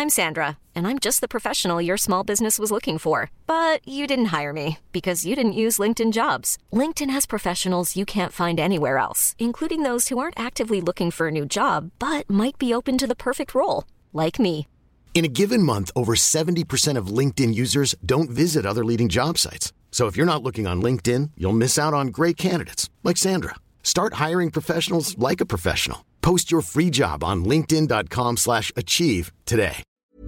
I'm Sandra, and I'm just the professional your small business was looking for. But you didn't hire me because you didn't use LinkedIn Jobs. LinkedIn has professionals you can't find anywhere else, including those who aren't actively looking for a new job, but might be open to the perfect role, like me. In a given month, over 70% of LinkedIn users don't visit other leading job sites. So if you're not looking on LinkedIn, you'll miss out on great candidates like Sandra. Start hiring professionals like a professional. Post your free job on linkedin.com/achieve today.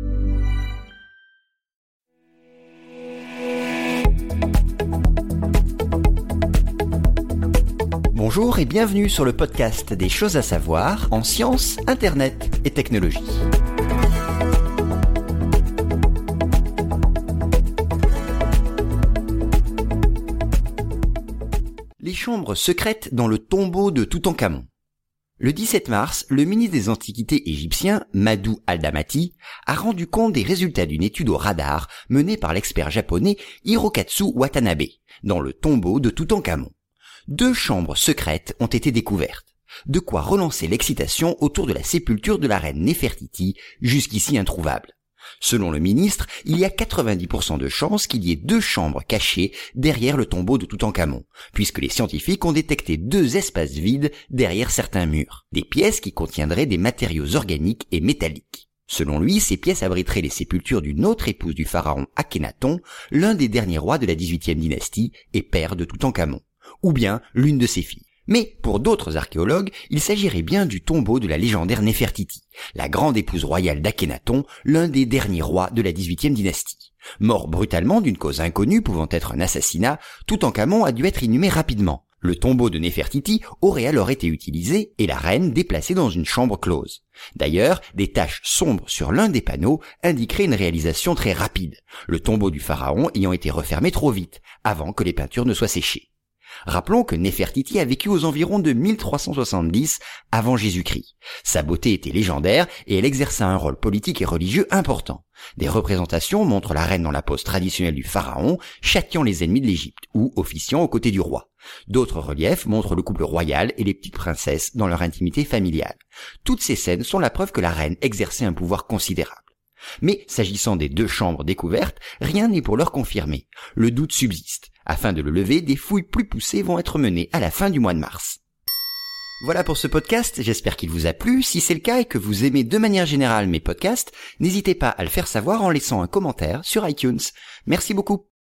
Bonjour et bienvenue sur le podcast des choses à savoir en sciences, internet et technologie. Les chambres secrètes dans le tombeau de Toutankhamon. Le 17 mars, le ministre des Antiquités égyptien, Madou Al-Damati, a rendu compte des résultats d'une étude au radar menée par l'expert japonais Hirokatsu Watanabe, dans le tombeau de Toutankhamon. 2 chambres secrètes ont été découvertes, de quoi relancer l'excitation autour de la sépulture de la reine Néfertiti, jusqu'ici introuvable. Selon le ministre, il y a 90% de chances qu'il y ait 2 chambres cachées derrière le tombeau de Toutankhamon, puisque les scientifiques ont détecté 2 espaces vides derrière certains murs, des pièces qui contiendraient des matériaux organiques et métalliques. Selon lui, ces pièces abriteraient les sépultures d'une autre épouse du pharaon Akhenaton, l'un des derniers rois de la 18e dynastie et père de Toutankhamon, ou bien l'une de ses filles. Mais pour d'autres archéologues, il s'agirait bien du tombeau de la légendaire Néfertiti, la grande épouse royale d'Akhenaton, l'un des derniers rois de la 18e dynastie. Mort brutalement d'une cause inconnue pouvant être un assassinat, Toutankhamon a dû être inhumé rapidement. Le tombeau de Néfertiti aurait alors été utilisé et la reine déplacée dans une chambre close. D'ailleurs, des taches sombres sur l'un des panneaux indiqueraient une réalisation très rapide, le tombeau du pharaon ayant été refermé trop vite, avant que les peintures ne soient séchées. Rappelons que Néfertiti a vécu aux environs de 1370 avant Jésus-Christ. Sa beauté était légendaire et elle exerça un rôle politique et religieux important. Des représentations montrent la reine dans la pose traditionnelle du pharaon, châtiant les ennemis de l'Égypte ou officiant aux côtés du roi. D'autres reliefs montrent le couple royal et les petites princesses dans leur intimité familiale. Toutes ces scènes sont la preuve que la reine exerçait un pouvoir considérable. Mais s'agissant des 2 chambres découvertes, rien n'est pour leur confirmer. Le doute subsiste. Afin de le lever, des fouilles plus poussées vont être menées à la fin du mois de mars. Voilà pour ce podcast, j'espère qu'il vous a plu. Si c'est le cas et que vous aimez de manière générale mes podcasts, n'hésitez pas à le faire savoir en laissant un commentaire sur iTunes. Merci beaucoup.